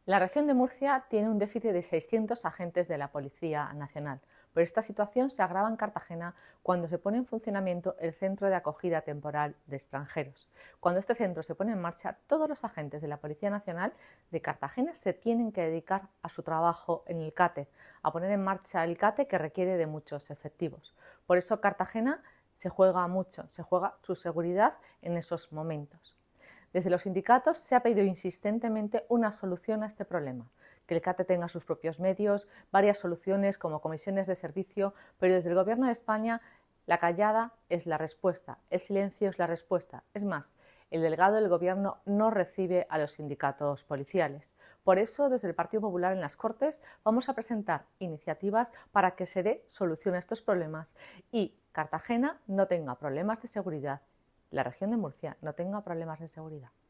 La región de Murcia tiene un déficit de 600 agentes de la Policía Nacional, pero esta situación se agrava en Cartagena cuando se pone en funcionamiento el Centro de Acogida Temporal de Extranjeros. Cuando este centro se pone en marcha, todos los agentes de la Policía Nacional de Cartagena se tienen que dedicar a su trabajo en el CATE, a poner en marcha el CATE, que requiere de muchos efectivos. Por eso Cartagena se juega mucho, se juega su seguridad en esos momentos. Desde los sindicatos se ha pedido insistentemente una solución a este problema, que el CATE tenga sus propios medios, varias soluciones como comisiones de servicio, pero desde el Gobierno de España la callada es la respuesta, el silencio es la respuesta. Es más, el delegado del Gobierno no recibe a los sindicatos policiales. Por eso, desde el Partido Popular en las Cortes vamos a presentar iniciativas para que se dé solución a estos problemas y Cartagena no tenga problemas de seguridad, la región de Murcia no tenga problemas de seguridad.